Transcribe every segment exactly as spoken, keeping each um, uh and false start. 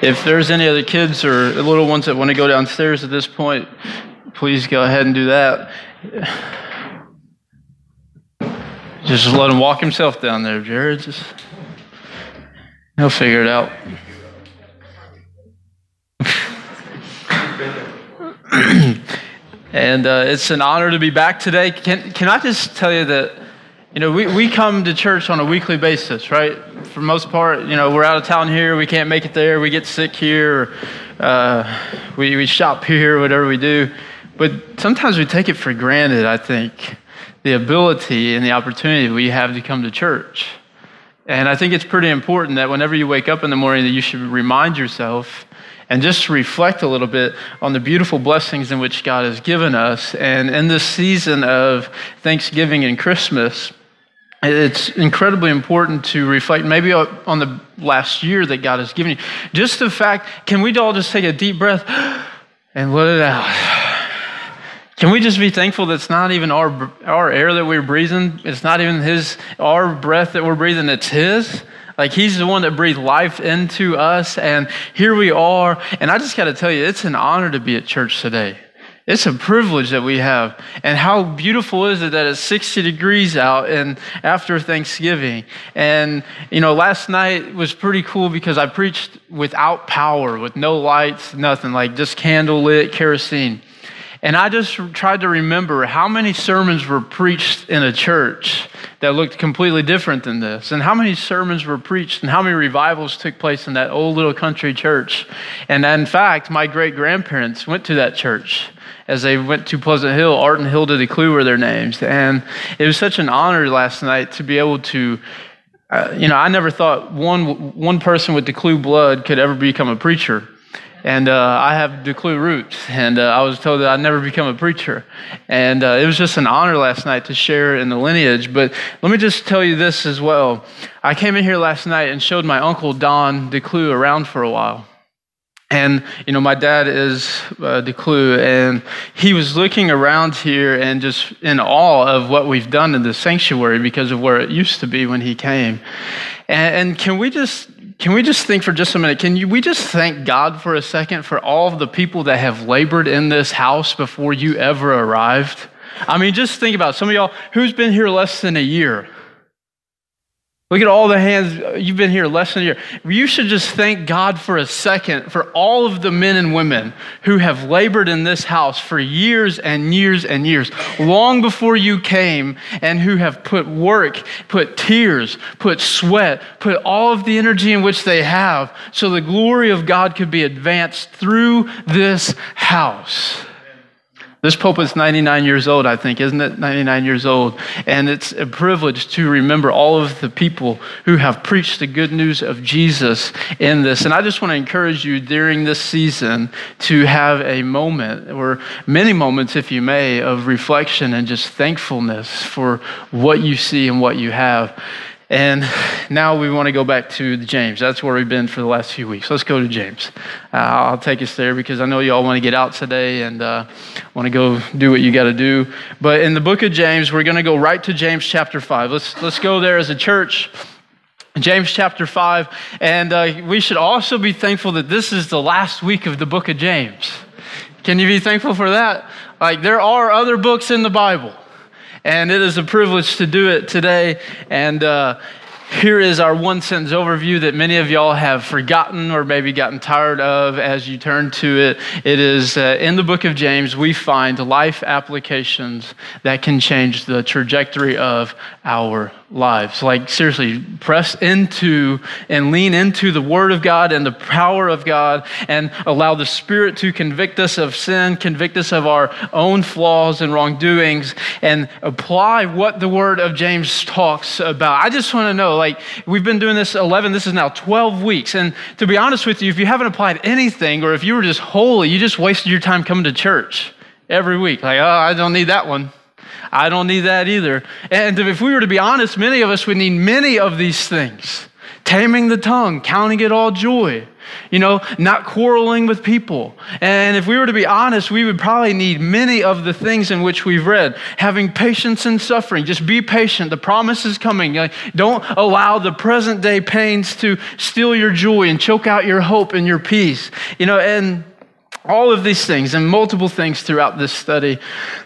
If there's any other kids or little ones that want to go downstairs at this point, please go ahead and do that. Just let him walk himself down there, Jared. Just he'll figure it out. And uh, it's an honor to be back today. Can can I just tell you that, you know, we, we come to church on a weekly basis, right? For the most part, you know, we're out of town here. We can't make it there. We get sick here. Or, uh, we, we shop here, whatever we do. But sometimes we take it for granted, I think, the ability and the opportunity we have to come to church. And I think it's pretty important that whenever you wake up in the morning that you should remind yourself and just reflect a little bit on the beautiful blessings in which God has given us. And in this season of Thanksgiving and Christmas, it's incredibly important to reflect maybe on the last year that God has given you. Just the fact, can we all just take a deep breath and let it out? Can we just be thankful that it's not even our our air that we're breathing? It's not even his our breath that we're breathing, it's his. Like he's the one that breathed life into us, and here we are. And I just got to tell you, it's an honor to be at church today. It's a privilege that we have. And how beautiful is it that it's sixty degrees out and after Thanksgiving. And, you know, last night was pretty cool because I preached without power, with no lights, nothing, like just candle lit, kerosene. And I just tried to remember how many sermons were preached in a church that looked completely different than this, and how many sermons were preached and how many revivals took place in that old little country church. And in fact, my great-grandparents went to that church as they went to Pleasant Hill. Art and Hilda DeClue were their names. And it was such an honor last night to be able to, uh, you know, I never thought one one person with DeClue blood could ever become a preacher. And uh, I have DeClue roots, and uh, I was told that I'd never become a preacher. And uh, it was just an honor last night to share in the lineage. But let me just tell you this as well. I came in here last night and showed my uncle Don DeClue around for a while. And, you know, my dad is uh, DeClue, and he was looking around here and just in awe of what we've done in the sanctuary because of where it used to be when he came. And, and can we just... Can we just think for just a minute, can you, we just thank God for a second for all of the people that have labored in this house before you ever arrived? I mean, just think about it. Some of y'all, who's been here less than a year? Look at all the hands. You've been here less than a year. You should just thank God for a second for all of the men and women who have labored in this house for years and years and years, long before you came, and who have put work, put tears, put sweat, put all of the energy in which they have so the glory of God could be advanced through this house. This pulpit's ninety-nine years old, I think, isn't it? ninety-nine years old. And it's a privilege to remember all of the people who have preached the good news of Jesus in this. And I just want to encourage you during this season to have a moment, or many moments, if you may, of reflection and just thankfulness for what you see and what you have. And now we want to go back to James. That's where we've been for the last few weeks. Let's go to James. Uh, I'll take us there because I know you all want to get out today and uh, want to go do what you got to do. But in the book of James, we're going to go right to James chapter five. Let's let's go there as a church. James chapter five. And uh, we should also be thankful that this is the last week of the book of James. Can you be thankful for that? Like, there are other books in the Bible. And it is a privilege to do it today. And uh, here is our one sentence overview that many of y'all have forgotten or maybe gotten tired of as you turn to it. It is uh, in the book of James, we find life applications that can change the trajectory of our lives. Like, seriously, press into and lean into the Word of God and the power of God, and allow the Spirit to convict us of sin, convict us of our own flaws and wrongdoings, and apply what the Word of James talks about. I just want to know, like, we've been doing this eleven, this is now twelve weeks, and to be honest with you, if you haven't applied anything, or if you were just holy, you just wasted your time coming to church every week. Like, oh, I don't need that one. I don't need that either. And if we were to be honest, many of us would need many of these things. Taming the tongue, counting it all joy, You know, not quarreling with people. And if we were to be honest, we would probably need many of the things in which we've read. Having patience in suffering. Just be patient. The promise is coming. Like, don't allow the present day pains to steal your joy and choke out your hope and your peace. You know, and all of these things and multiple things throughout this study.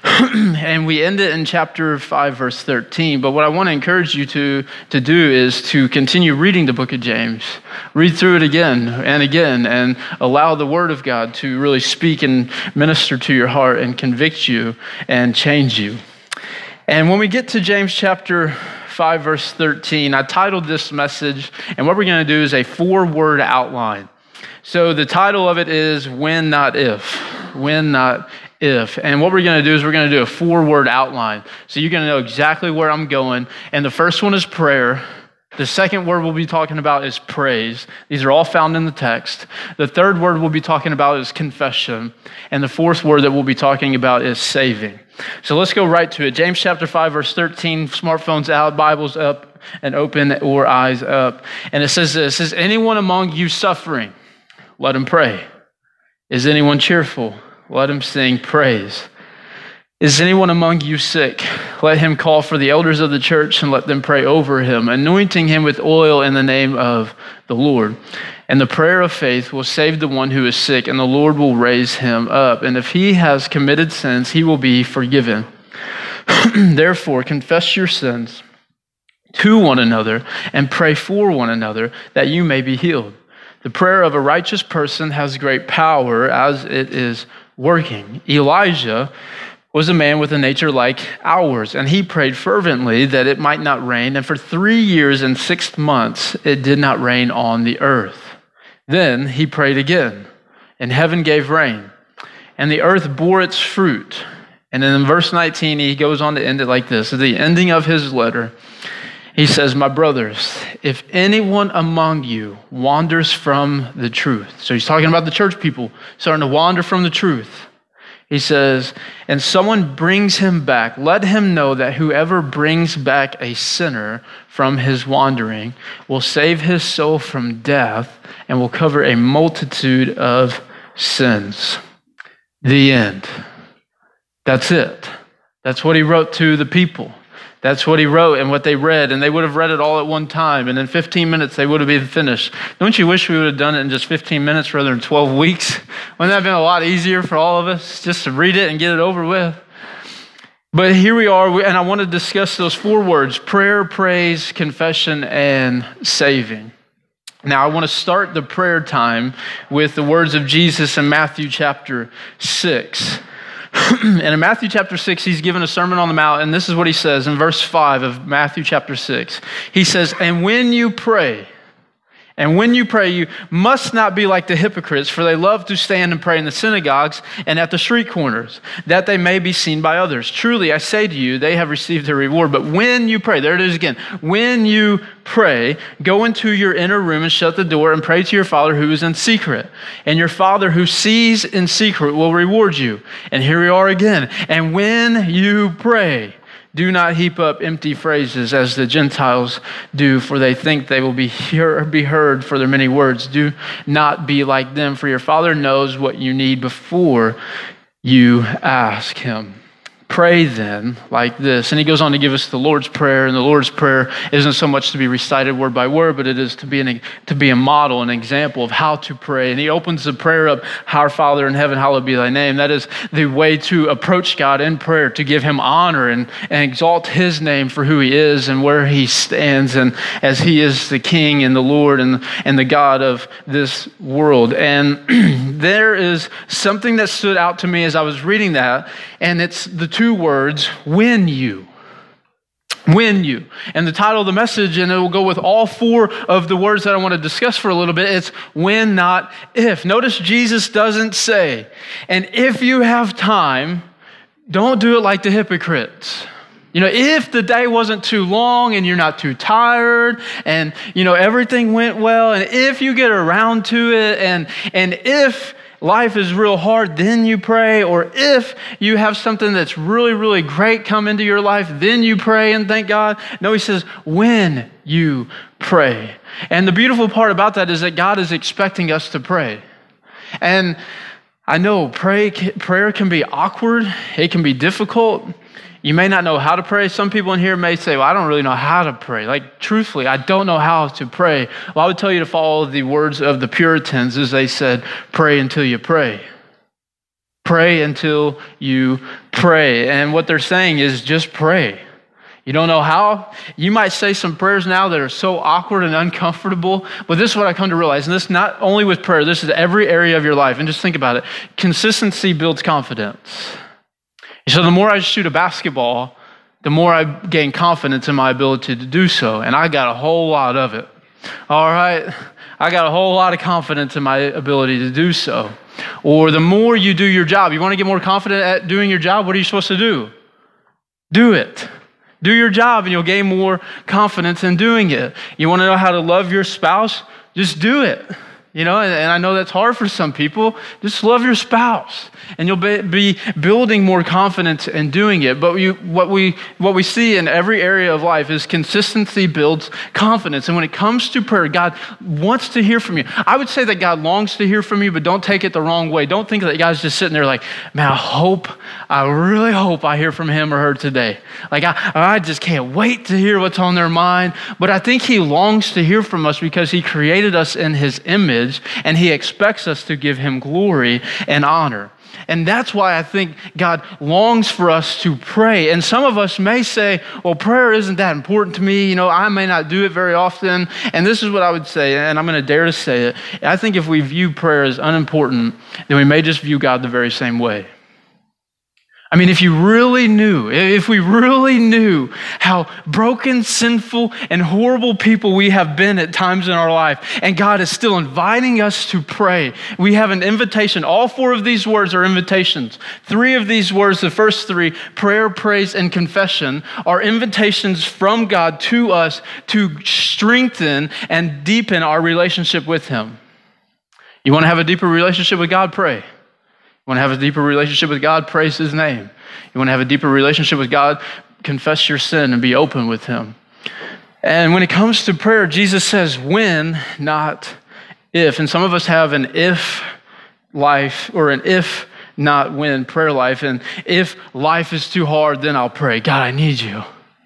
And we end it in chapter five, verse thirteen. But what I want to encourage you to, to do is to continue reading the book of James. Read through it again and again and allow the word of God to really speak and minister to your heart and convict you and change you. And when we get to James chapter five, verse thirteen, I titled this message, and what we're going to do is a four-word outline. So the title of it is When Not If. When Not If. And what we're going to do is we're going to do a four-word outline. So you're going to know exactly where I'm going. And the first one is prayer. The second word we'll be talking about is praise. These are all found in the text. The third word we'll be talking about is confession. And the fourth word that we'll be talking about is saving. So let's go right to it. James chapter five, verse thirteen, smartphones out, Bibles up and open, or eyes up. And it says this, is anyone among you suffering? Let him pray. Is anyone cheerful? Let him sing praise. Is anyone among you sick? Let him call for the elders of the church and let them pray over him, anointing him with oil in the name of the Lord. And the prayer of faith will save the one who is sick, and the Lord will raise him up. And if he has committed sins, he will be forgiven. Therefore, confess your sins to one another and pray for one another that you may be healed. The prayer of a righteous person has great power as it is working. Elijah was a man with a nature like ours, and he prayed fervently that it might not rain, and for three years and six months it did not rain on the earth. Then he prayed again, and heaven gave rain, and the earth bore its fruit. And then in verse nineteen, he goes on to end it like this. At the ending of his letter, he says, my brothers, if anyone among you wanders from the truth. So he's talking about the church people starting to wander from the truth. He says, and someone brings him back, let him know that whoever brings back a sinner from his wandering will save his soul from death and will cover a multitude of sins. The end. That's it. That's what he wrote to the people. That's what he wrote and what they read, and they would have read it all at one time, and in fifteen minutes they would have been finished. Don't you wish we would have done it in just fifteen minutes rather than twelve weeks? Wouldn't that have been a lot easier for all of us just to read it and get it over with? But here we are, and I want to discuss those four words: prayer, praise, confession, and saving. Now, I want to start the prayer time with the words of Jesus in Matthew chapter six. And in Matthew chapter six, he's given a Sermon on the Mount, and this is what he says in verse five of Matthew chapter six. He says, and when you pray, and when you pray, you must not be like the hypocrites, for they love to stand and pray in the synagogues and at the street corners, that they may be seen by others. Truly, I say to you, they have received their reward. But when you pray, there it is again, when you pray, go into your inner room and shut the door and pray to your Father who is in secret. And your Father who sees in secret will reward you. And here we are again. And when you pray, do not heap up empty phrases as the Gentiles do, for they think they will be hear, be heard for their many words. Do not be like them, for your Father knows what you need before you ask him. Pray then like this. And he goes on to give us the Lord's Prayer. And the Lord's Prayer isn't so much to be recited word by word, but it is to be an, to be a model, an example of how to pray. And he opens the prayer up, Our Father in heaven, hallowed be thy name. That is the way to approach God in prayer, to give him honor and, and exalt his name for who he is and where he stands, and as he is the King and the Lord and, and the God of this world. And there is something that stood out to me as I was reading that, and it's the two words, when you. When you. And the title of the message, and it will go with all four of the words that I want to discuss for a little bit, it's when, not if. Notice Jesus doesn't say, and if you have time, don't do it like the hypocrites. You know, if the day wasn't too long and you're not too tired and, you know, everything went well, and if you get around to it, and and if life is real hard, then you pray. Or if you have something that's really, really great come into your life, then you pray and thank God. No, he says, when you pray. And the beautiful part about that is that God is expecting us to pray. And I know pray, prayer can be awkward. It can be difficult. You may not know how to pray. Some people in here may say, well, I don't really know how to pray. Like, truthfully, I don't know how to pray. Well, I would tell you to follow the words of the Puritans as they said, pray until you pray. Pray until you pray. And what they're saying is just pray. You don't know how? You might say some prayers now that are so awkward and uncomfortable, but this is what I come to realize, and this not only with prayer, this is every area of your life, and just think about it. Consistency builds confidence. So the more I shoot a basketball, the more I gain confidence in my ability to do so, and I got a whole lot of it. All right? I got a whole lot of confidence in my ability to do so. Or the more you do your job, you want to get more confident at doing your job, what are you supposed to do? Do it. Do your job and you'll gain more confidence in doing it. You want to know how to love your spouse? Just do it. You know, and, and I know that's hard for some people. Just love your spouse, and you'll be, be building more confidence in doing it. But you, what we what we see in every area of life is consistency builds confidence. And when it comes to prayer, God wants to hear from you. I would say that God longs to hear from you, but don't take it the wrong way. Don't think that God's just sitting there like, man, I hope, I really hope I hear from him or her today. Like, I, I just can't wait to hear what's on their mind. But I think he longs to hear from us because he created us in his image, and he expects us to give him glory and honor. And that's why I think God longs for us to pray. And some of us may say, well, prayer isn't that important to me. You know, I may not do it very often. And this is what I would say, and I'm going to dare to say it. I think if we view prayer as unimportant, then we may just view God the very same way. I mean, if you really knew, if we really knew how broken, sinful, and horrible people we have been at times in our life, and God is still inviting us to pray. We have an invitation. All four of these words are invitations. Three of these words, the first three, prayer, praise, and confession, are invitations from God to us to strengthen and deepen our relationship with him. You want to have a deeper relationship with God? Pray. You want to have a deeper relationship with God? Praise his name. You want to have a deeper relationship with God? Confess your sin and be open with him. And when it comes to prayer, Jesus says when, not if. And some of us have an if life or an if, not when prayer life. And if life is too hard, then I'll pray. God, I need you.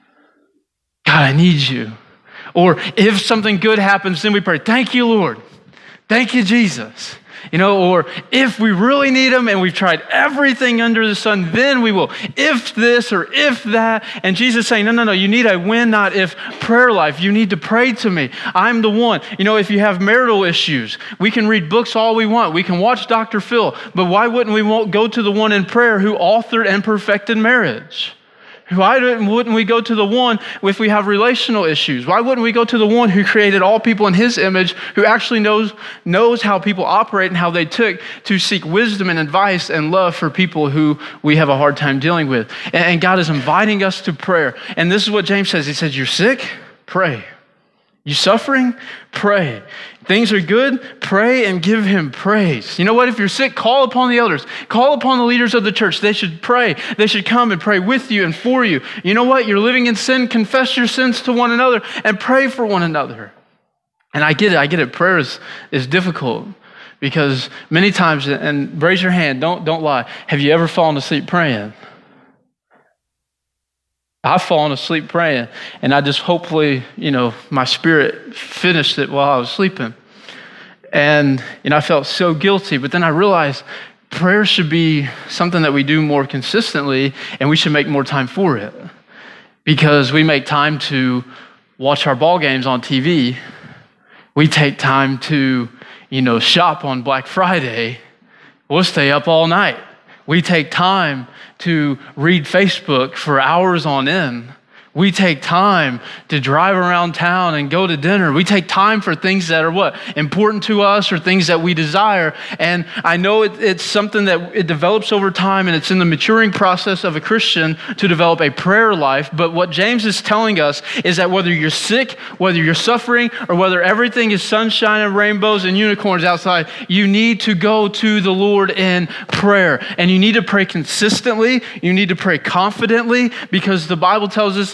God, I need you. Or if something good happens, then we pray, thank you, Lord. Thank you, Jesus. You know, or if we really need him and we've tried everything under the sun, then we will. If this or if that. And Jesus is saying, no, no, no, you need a when, not if prayer life. You need to pray to me. I'm the one. You know, if you have marital issues, we can read books all we want. We can watch Doctor Phil. But why wouldn't we won't go to the one in prayer who authored and perfected marriage? Why wouldn't we go to the one if we have relational issues? Why wouldn't we go to the one who created all people in his image, who actually knows knows how people operate and how they tick, to seek wisdom and advice and love for people who we have a hard time dealing with? And God is inviting us to prayer. And this is what James says. He says, you're sick? Pray. You suffering? Pray. Things are good? Pray and give him praise. You know what? If you're sick, call upon the elders. Call upon the leaders of the church. They should pray. They should come and pray with you and for you. You know what? You're living in sin. Confess your sins to one another and pray for one another. And I get it. I get it. Prayer is, is difficult because many times, and raise your hand, don't, don't lie. Have you ever fallen asleep praying? I've fallen asleep praying, and I just hopefully, you know, my spirit finished it while I was sleeping. And, you know, I felt so guilty, but then I realized prayer should be something that we do more consistently, and we should make more time for it. Because we make time to watch our ball games on T V. We take time to, you know, shop on Black Friday. We'll stay up all night. We take time to read Facebook for hours on end. We take time to drive around town and go to dinner. We take time for things that are what? Important to us or things that we desire. And I know it, it's something that it develops over time, and it's in the maturing process of a Christian to develop a prayer life. But what James is telling us is that whether you're sick, whether you're suffering, or whether everything is sunshine and rainbows and unicorns outside, you need to go to the Lord in prayer. And you need to pray consistently. You need to pray confidently, because the Bible tells us in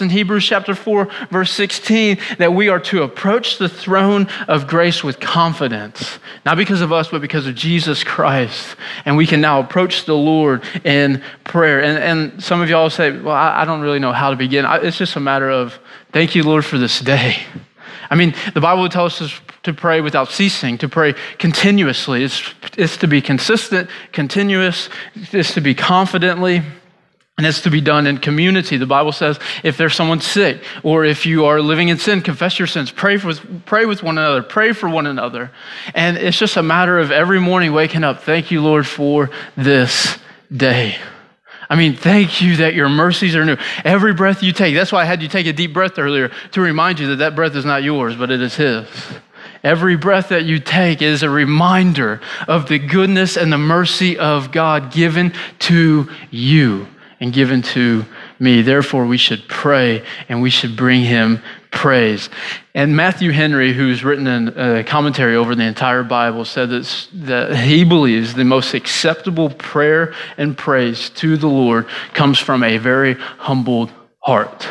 in Hebrews chapter four, verse sixteen, that we are to approach the throne of grace with confidence, not because of us, but because of Jesus Christ. And we can now approach the Lord in prayer. And, and some of y'all say, well, I, I don't really know how to begin. I, it's just a matter of, thank you, Lord, for this day. I mean, the Bible tells us to pray without ceasing, to pray continuously. It's, it's to be consistent, continuous. It's to be confidently, and it's to be done in community. The Bible says if there's someone sick, or if you are living in sin, confess your sins, pray for, pray with one another, pray for one another. And it's just a matter of every morning waking up, thank you, Lord, for this day. I mean, thank you that your mercies are new. Every breath you take, that's why I had you take a deep breath earlier to remind you that that breath is not yours, but it is His. Every breath that you take is a reminder of the goodness and the mercy of God given to you and given to me. Therefore, we should pray and we should bring Him praise. And Matthew Henry, who's written a commentary over the entire Bible, said that, that he believes the most acceptable prayer and praise to the Lord comes from a very humbled heart.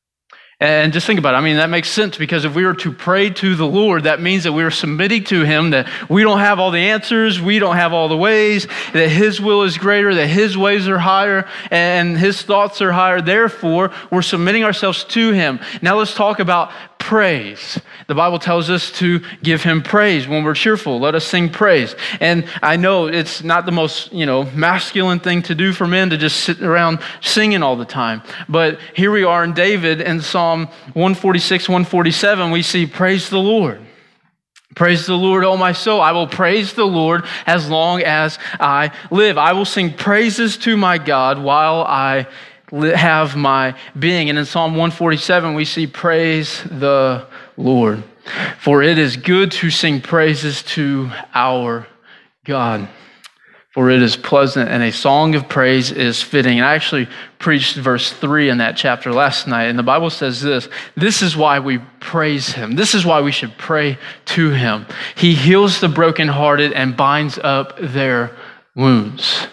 And just think about it. I mean, that makes sense, because if we were to pray to the Lord, that means that we are submitting to Him, that we don't have all the answers, we don't have all the ways, that His will is greater, that His ways are higher, and His thoughts are higher. Therefore, we're submitting ourselves to Him. Now let's talk about praise. The Bible tells us to give Him praise when we're cheerful. Let us sing praise. And I know it's not the most, you know, masculine thing to do for men to just sit around singing all the time. But here we are in David in Psalm one forty-six, one forty-seven, we see praise the Lord. Praise the Lord, O my soul. I will praise the Lord as long as I live. I will sing praises to my God while I have my being. And in Psalm one forty-seven, we see praise the Lord. For it is good to sing praises to our God. For it is pleasant, and a song of praise is fitting. And I actually preached verse three in that chapter last night, and the Bible says this: this is why we praise Him. This is why we should pray to Him. He heals the brokenhearted and binds up their wounds.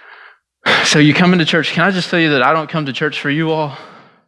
So you come into church. Can I just tell you that I don't come to church for you all?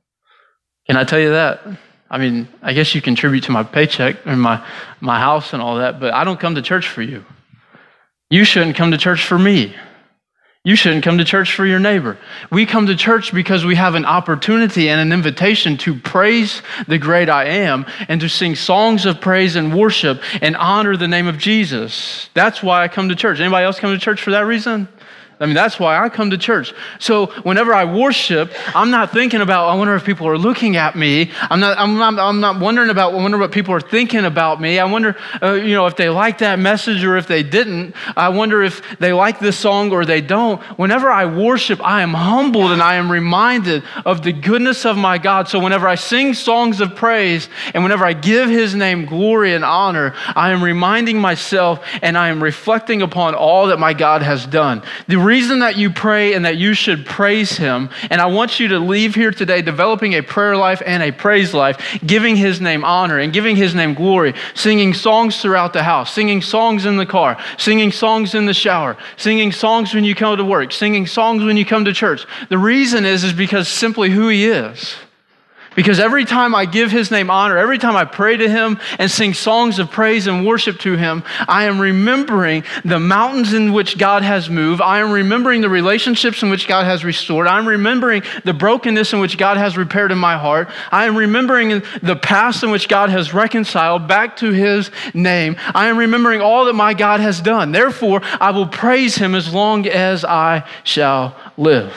Can I tell you that? I mean, I guess you contribute to my paycheck and my, my house and all that, but I don't come to church for you. You shouldn't come to church for me. You shouldn't come to church for your neighbor. We come to church because we have an opportunity and an invitation to praise the great I am and to sing songs of praise and worship and honor the name of Jesus. That's why I come to church. Anybody else come to church for that reason? I mean, that's why I come to church. So whenever I worship, I'm not thinking about, I wonder if people are looking at me. I'm not, I'm not, I'm not wondering about, I wonder what people are thinking about me. I wonder, uh, you know, if they like that message or if they didn't. I wonder if they like this song or they don't. Whenever I worship, I am humbled and I am reminded of the goodness of my God. So whenever I sing songs of praise and whenever I give His name glory and honor, I am reminding myself and I am reflecting upon all that my God has done. The reason that you pray and that you should praise Him, and I want you to leave here today developing a prayer life and a praise life, giving His name honor and giving His name glory, singing songs throughout the house, singing songs in the car, singing songs in the shower, singing songs when you come to work, singing songs when you come to church. The reason is, is because simply who He is. Because every time I give His name honor, every time I pray to Him and sing songs of praise and worship to Him, I am remembering the mountains in which God has moved. I am remembering the relationships in which God has restored. I'm remembering the brokenness in which God has repaired in my heart. I am remembering the past in which God has reconciled back to His name. I am remembering all that my God has done. Therefore, I will praise Him as long as I shall live.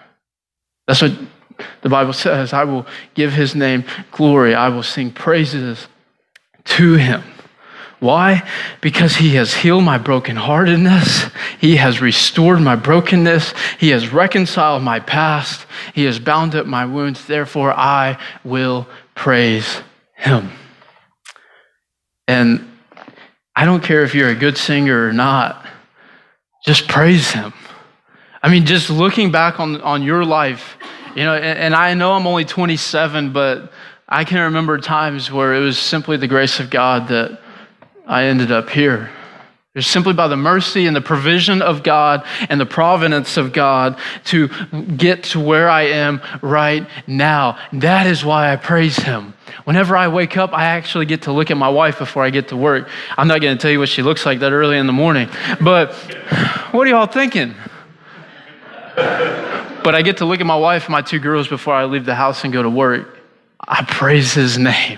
That's what the Bible says. I will give His name glory. I will sing praises to Him. Why? Because He has healed my brokenheartedness. He has restored my brokenness. He has reconciled my past. He has bound up my wounds. Therefore, I will praise Him. And I don't care if you're a good singer or not. Just praise Him. I mean, just looking back on, on your life, you know, and, and I know I'm only twenty-seven, but I can remember times where it was simply the grace of God that I ended up here. It's simply by the mercy and the provision of God and the providence of God to get to where I am right now. That is why I praise him. Whenever I wake up, I actually get to look at my wife before I get to work. I'm not going to tell you what she looks like that early in the morning, but what are y'all thinking? But I get to look at my wife and my two girls before I leave the house and go to work. I praise his name.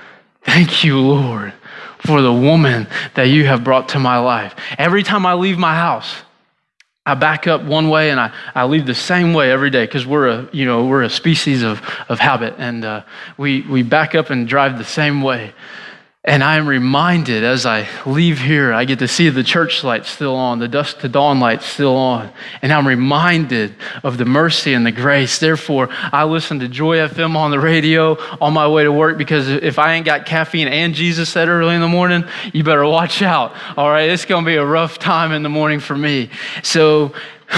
Thank you, Lord, for the woman that you have brought to my life. Every time I leave my house, I back up one way and I, I leave the same way every day because we're a you know we're a species of of habit, and uh, we we back up and drive the same way. And I am reminded as I leave here, I get to see the church lights still on, the dusk to dawn lights still on. And I'm reminded of the mercy and the grace. Therefore, I listen to Joy F M on the radio on my way to work, because if I ain't got caffeine and Jesus that early in the morning, you better watch out. All right, it's going to be a rough time in the morning for me. So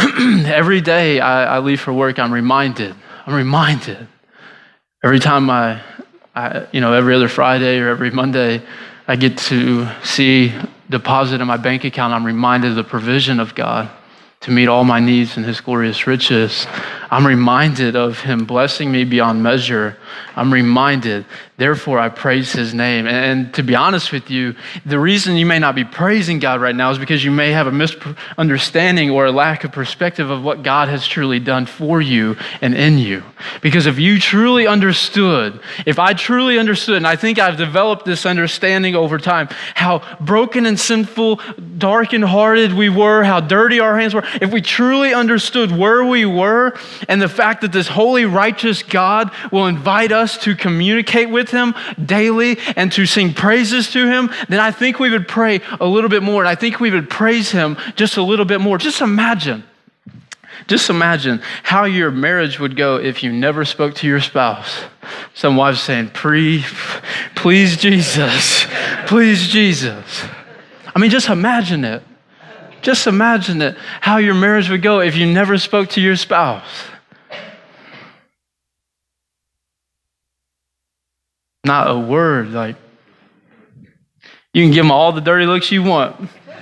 every day I, I leave for work, I'm reminded. I'm reminded. Every time I... I, you know, every other Friday or every Monday, I get to see deposit in my bank account. I'm reminded of the provision of God to meet all my needs in his glorious riches. I'm reminded of him blessing me beyond measure. I'm reminded, therefore I praise his name. And, and to be honest with you, the reason you may not be praising God right now is because you may have a misunderstanding or a lack of perspective of what God has truly done for you and in you. Because if you truly understood, if I truly understood, and I think I've developed this understanding over time, how broken and sinful, darkened hearted we were, how dirty our hands were, if we truly understood where we were and the fact that this holy, righteous God will invite us to communicate with him daily and to sing praises to him, then I think we would pray a little bit more. And I think we would praise him just a little bit more. Just imagine, just imagine how your marriage would go if you never spoke to your spouse. Some wives saying, please, please Jesus, please Jesus. I mean, just imagine it. Just imagine it, how your marriage would go if you never spoke to your spouse. Not a word. Like, you can give them all the dirty looks you want.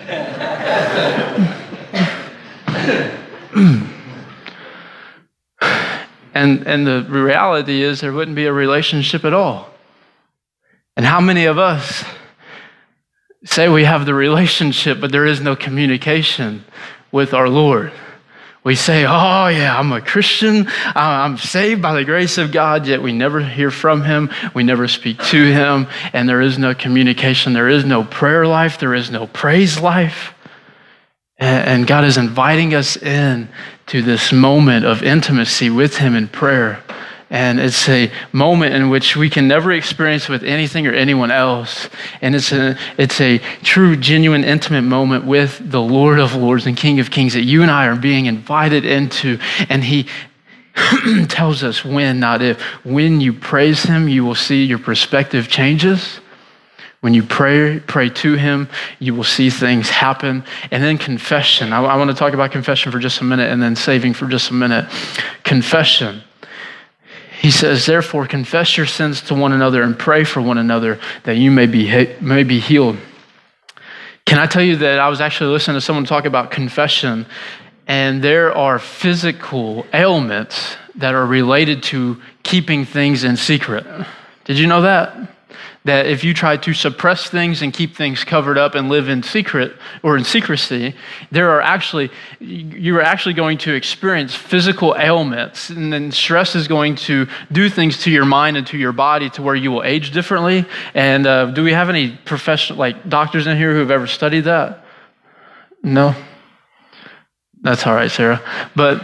and and the reality is there wouldn't be a relationship at all. And how many of us say we have the relationship, but there is no communication with our Lord? We say, oh yeah, I'm a Christian, I'm saved by the grace of God, yet we never hear from him, we never speak to him, and there is no communication, there is no prayer life, there is no praise life. And God is inviting us in to this moment of intimacy with him in prayer. And it's a moment in which we can never experience with anything or anyone else. And it's a it's a true, genuine, intimate moment with the Lord of Lords and King of Kings that you and I are being invited into. And he tells us when, not if. When you praise him, you will see your perspective changes. When you pray, pray to him, you will see things happen. And then confession. I, I want to talk about confession for just a minute, and then saving for just a minute. Confession. He says, therefore, confess your sins to one another and pray for one another that you may be may be healed. Can I tell you that I was actually listening to someone talk about confession, and there are physical ailments that are related to keeping things in secret. Did you know that? That if you try to suppress things and keep things covered up and live in secret or in secrecy, there are actually, you're actually going to experience physical ailments, and then stress is going to do things to your mind and to your body to where you will age differently. And uh, do we have any professional, like doctors in here who have ever studied that? No? That's all right, Sarah. But,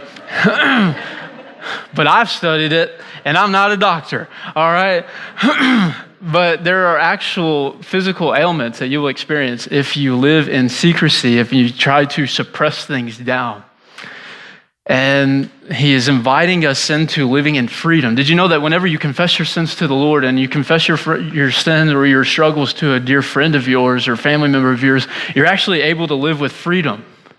but I've studied it, and I'm not a doctor, all right? But there are actual physical ailments that you will experience if you live in secrecy, if you try to suppress things down. And he is inviting us into living in freedom. Did you know that whenever you confess your sins to the Lord and you confess your your sins or your struggles to a dear friend of yours or family member of yours, you're actually able to live with freedom?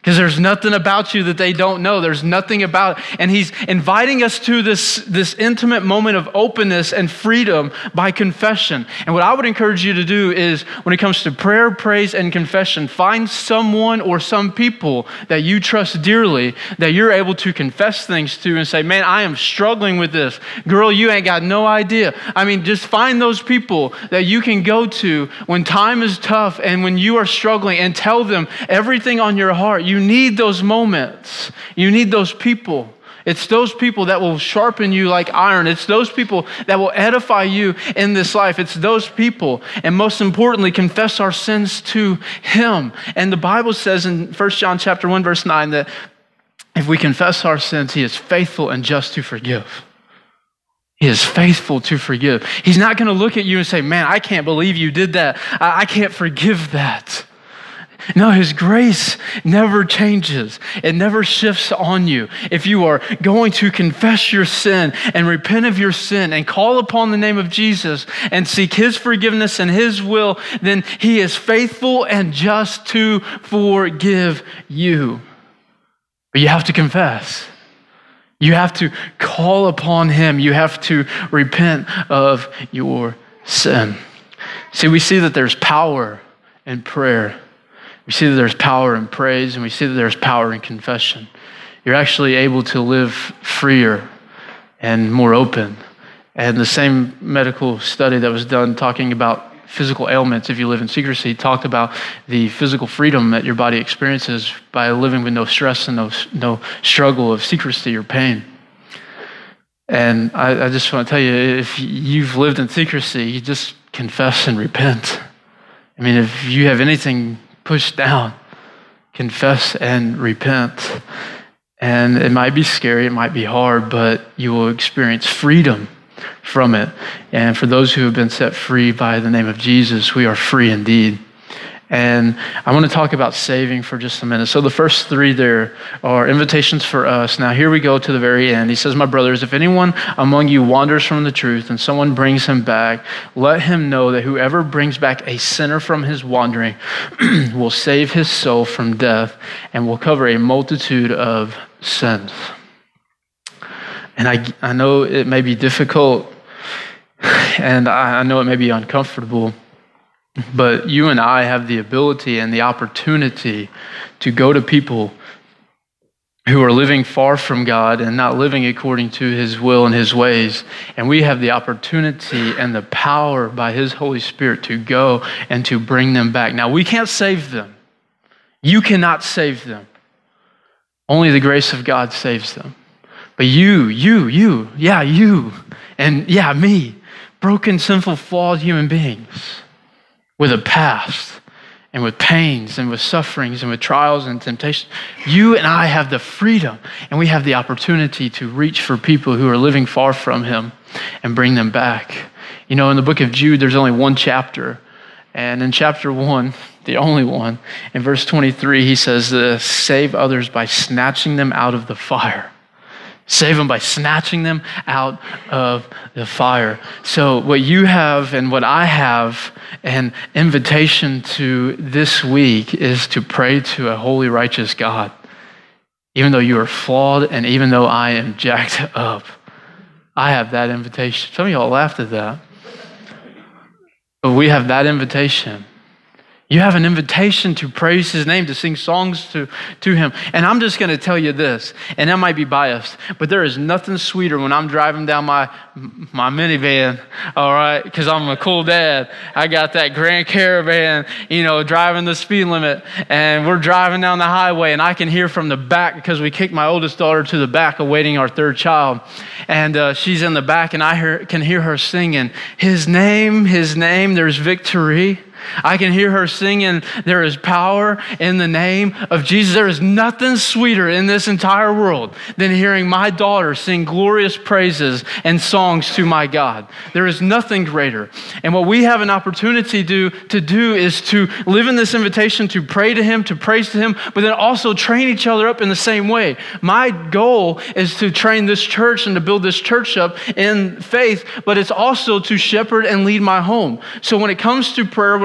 Because there's nothing about you that they don't know. There's nothing about, and he's inviting us to this, this intimate moment of openness and freedom by confession. And what I would encourage you to do is, when it comes to prayer, praise, and confession, find someone or some people that you trust dearly that you're able to confess things to and say, man, I am struggling with this. Girl, you ain't got no idea. I mean, just find those people that you can go to when time is tough and when you are struggling, and tell them everything on your heart. You need those moments. You need those people. It's those people that will sharpen you like iron. It's those people that will edify you in this life. It's those people. And most importantly, confess our sins to him. And the Bible says in First John chapter one, verse nine, that if we confess our sins, he is faithful and just to forgive. He is faithful to forgive. He's not going to look at you and say, man, I can't believe you did that. I, I can't forgive that. No, his grace never changes. It never shifts on you. If you are going to confess your sin and repent of your sin and call upon the name of Jesus and seek his forgiveness and his will, then he is faithful and just to forgive you. But you have to confess. You have to call upon him. You have to repent of your sin. See, we see that there's power in prayer. We see that there's power in praise, and we see that there's power in confession. You're actually able to live freer and more open. And the same medical study that was done talking about physical ailments, if you live in secrecy, talked about the physical freedom that your body experiences by living with no stress and no, no struggle of secrecy or pain. And I, I just want to tell you, if you've lived in secrecy, you just confess and repent. I mean, if you have anything pushed down, confess and repent. And it might be scary, it might be hard, but you will experience freedom from it. And for those who have been set free by the name of Jesus, we are free indeed. And I want to talk about saving for just a minute. So the first three there are invitations for us. Now here we go to the very end. He says, my brothers, if anyone among you wanders from the truth and someone brings him back, let him know that whoever brings back a sinner from his wandering will save his soul from death and will cover a multitude of sins. And I, I know it may be difficult and I, I know it may be uncomfortable, but you and I have the ability and the opportunity to go to people who are living far from God and not living according to his will and his ways. And we have the opportunity and the power by his Holy Spirit to go and to bring them back. Now, we can't save them. You cannot save them. Only the grace of God saves them. But you, you, you, yeah, you, and yeah, me, broken, sinful, flawed human beings, with a past and with pains and with sufferings and with trials and temptations. You and I have the freedom and we have the opportunity to reach for people who are living far from him and bring them back. You know, in the book of Jude, there's only one chapter. And in chapter one, the only one, in verse twenty-three, he says this, save others by snatching them out of the fire. Save them by snatching them out of the fire. So what you have and what I have, an invitation to this week, is to pray to a holy, righteous God. Even though you are flawed and even though I am jacked up, I have that invitation. Some of y'all laughed at that. But we have that invitation. You have an invitation to praise his name, to sing songs to, to him. And I'm just going to tell you this, and I might be biased, but there is nothing sweeter when I'm driving down my my minivan, all right, because I'm a cool dad. I got that Grand Caravan, you know, driving the speed limit, and we're driving down the highway, and I can hear from the back, because we kicked my oldest daughter to the back awaiting our third child, and uh, she's in the back, and I hear, can hear her singing, his name, his name, there's victory. I can hear her singing, there is power in the name of Jesus. There is nothing sweeter in this entire world than hearing my daughter sing glorious praises and songs to my God. There is nothing greater. And what we have an opportunity to, to do is to live in this invitation to pray to him, to praise to him, but then also train each other up in the same way. My goal is to train this church and to build this church up in faith, but it's also to shepherd and lead my home. So when it comes to prayer, when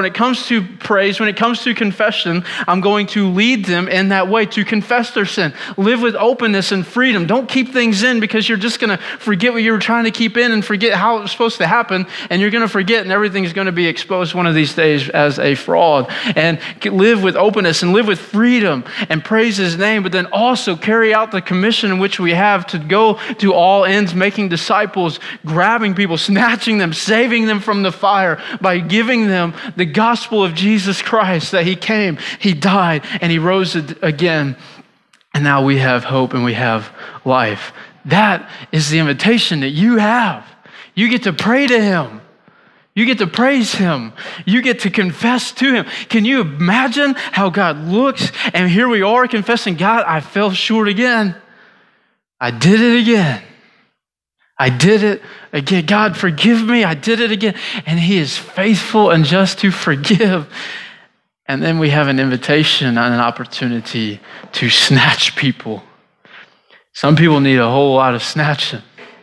it comes to praise, when it comes to confession, I'm going to lead them in that way to confess their sin. Live with openness and freedom. Don't keep things in because you're just going to forget what you were trying to keep in and forget how it was supposed to happen. And you're going to forget and everything's going to be exposed one of these days as a fraud. And live with openness and live with freedom and praise his name, but then also carry out the commission in which we have to go to all ends, making disciples, grabbing people, snatching them, saving them from the fire by giving them the gospel of Jesus Christ, that he came, he died, and he rose again. And now we have hope and we have life. That is the invitation that you have. You get to pray to him. You get to praise him. You get to confess to him. Can you imagine how God looks? And here we are confessing, God, I fell short again. I did it again. I did it again. God, forgive me. I did it again. And he is faithful and just to forgive. And then we have an invitation and an opportunity to snatch people. Some people need a whole lot of snatching.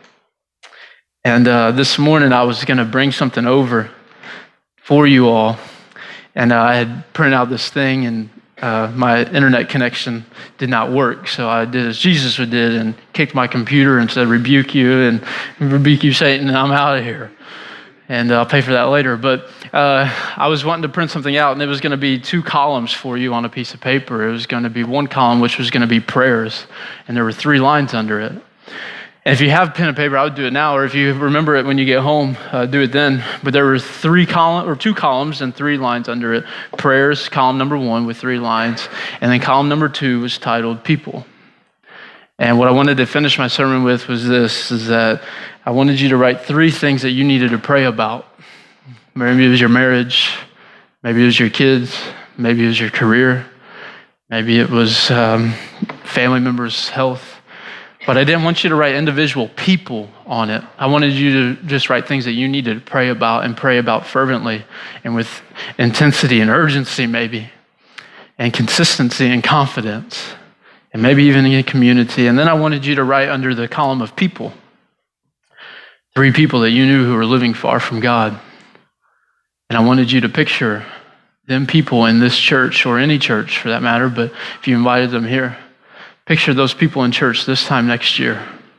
And uh, this morning I was going to bring something over for you all. And uh, I had printed out this thing, and uh, my internet connection did not work. So I did as Jesus did and kicked my computer and said, rebuke you and rebuke you, Satan, and I'm out of here. And uh, I'll pay for that later. But uh, I was wanting to print something out, and it was going to be two columns for you on a piece of paper. It was going to be one column, which was going to be prayers, and there were three lines under it. And if you have pen and paper, I would do it now, or if you remember it when you get home, uh, do it then. But there were three column or two columns and three lines under it. Prayers, column number one with three lines, and then column number two was titled People. And what I wanted to finish my sermon with was this, is that I wanted you to write three things that you needed to pray about. Maybe it was your marriage, maybe it was your kids, maybe it was your career, maybe it was um, family members' health. But I didn't want you to write individual people on it. I wanted you to just write things that you needed to pray about and pray about fervently and with intensity and urgency maybe, and consistency and confidence, and maybe even in community. And then I wanted you to write under the column of people, three people that you knew who were living far from God. And I wanted you to picture them people in this church, or any church for that matter, but if you invited them here, picture those people in church this time next year.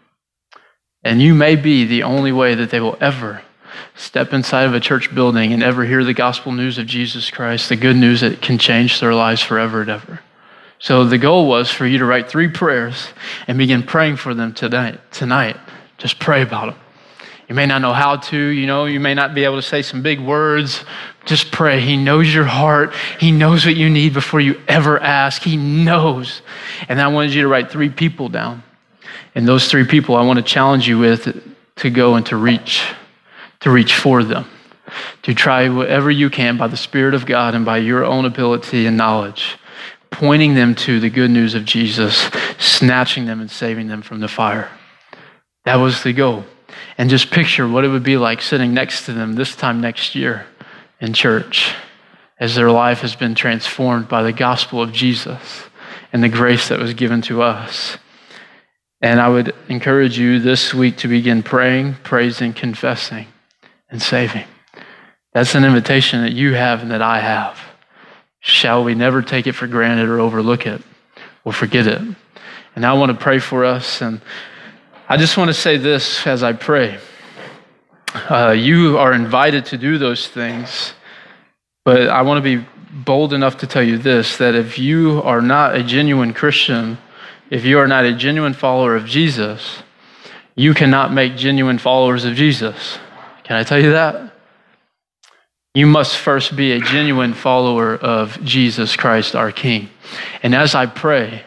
And you may be the only way that they will ever step inside of a church building and ever hear the gospel news of Jesus Christ, the good news that can change their lives forever and ever. So the goal was for you to write three prayers and begin praying for them tonight. Tonight, just pray about them. You may not know how to, you know, you may not be able to say some big words. Just pray. He knows your heart. He knows what you need before you ever ask. He knows. And I wanted you to write three people down. And those three people I want to challenge you with to go and to reach, to reach for them, to try whatever you can by the Spirit of God and by your own ability and knowledge, pointing them to the good news of Jesus, snatching them and saving them from the fire. That was the goal. And just picture what it would be like sitting next to them this time next year in church as their life has been transformed by the gospel of Jesus and the grace that was given to us. And I would encourage you this week to begin praying, praising, confessing, and saving. That's an invitation that you have and that I have. Shall we never take it for granted or overlook it or forget it? And I want to pray for us, and I just want to say this as I pray. Uh, you are invited to do those things, but I want to be bold enough to tell you this, that if you are not a genuine Christian, if you are not a genuine follower of Jesus, you cannot make genuine followers of Jesus. Can I tell you that? You must first be a genuine follower of Jesus Christ, our King. And as I pray,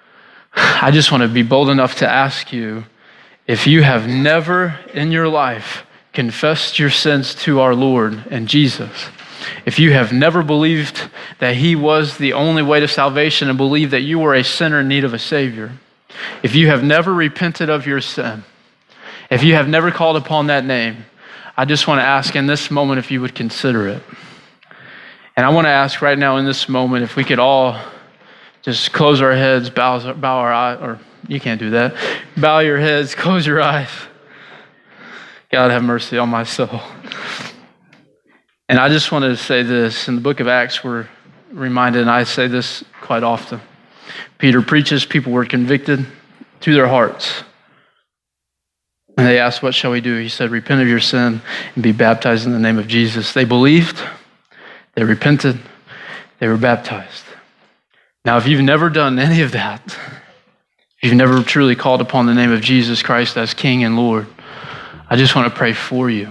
I just want to be bold enough to ask you, if you have never in your life confessed your sins to our Lord and Jesus, if you have never believed that he was the only way to salvation and believed that you were a sinner in need of a Savior, if you have never repented of your sin, if you have never called upon that name, I just want to ask in this moment if you would consider it. And I want to ask right now in this moment if we could all just close our heads, bow, bow our eyes, or you can't do that. Bow your heads, close your eyes. God have mercy on my soul. And I just wanted to say this. In the book of Acts, we're reminded, and I say this quite often. Peter preaches, people were convicted to their hearts. And they asked, what shall we do? He said, repent of your sin and be baptized in the name of Jesus. They believed, they repented, they were baptized. Now, if you've never done any of that, if you've never truly called upon the name of Jesus Christ as King and Lord, I just want to pray for you.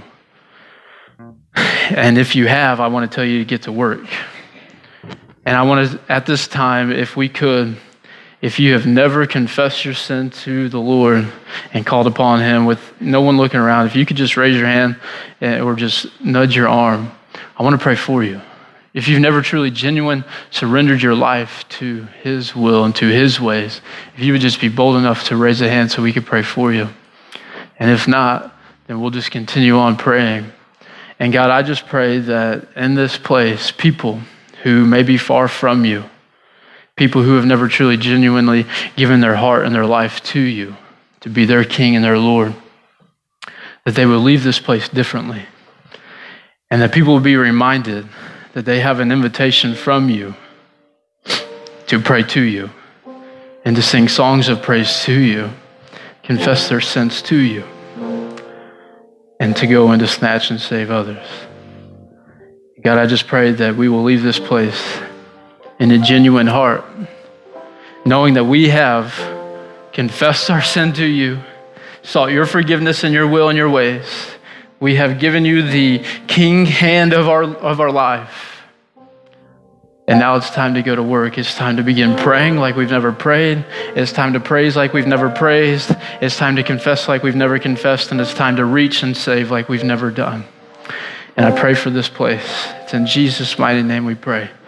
And if you have, I want to tell you to get to work. And I want to, at this time, if we could, if you have never confessed your sin to the Lord and called upon him with no one looking around, if you could just raise your hand or just nudge your arm, I want to pray for you. If you've never truly genuine surrendered your life to his will and to his ways, if you would just be bold enough to raise a hand so we could pray for you. And if not, then we'll just continue on praying. And God, I just pray that in this place, people who may be far from you, people who have never truly genuinely given their heart and their life to you, to be their King and their Lord, that they will leave this place differently. And that people will be reminded that they have an invitation from you to pray to you and to sing songs of praise to you, confess their sins to you, and to go and to snatch and save others. God, I just pray that we will leave this place in a genuine heart, knowing that we have confessed our sin to you, sought your forgiveness and your will and your ways. We have given you the king hand of our of our life. And now it's time to go to work. It's time to begin praying like we've never prayed. It's time to praise like we've never praised. It's time to confess like we've never confessed. And it's time to reach and save like we've never done. And I pray for this place. It's in Jesus' mighty name we pray.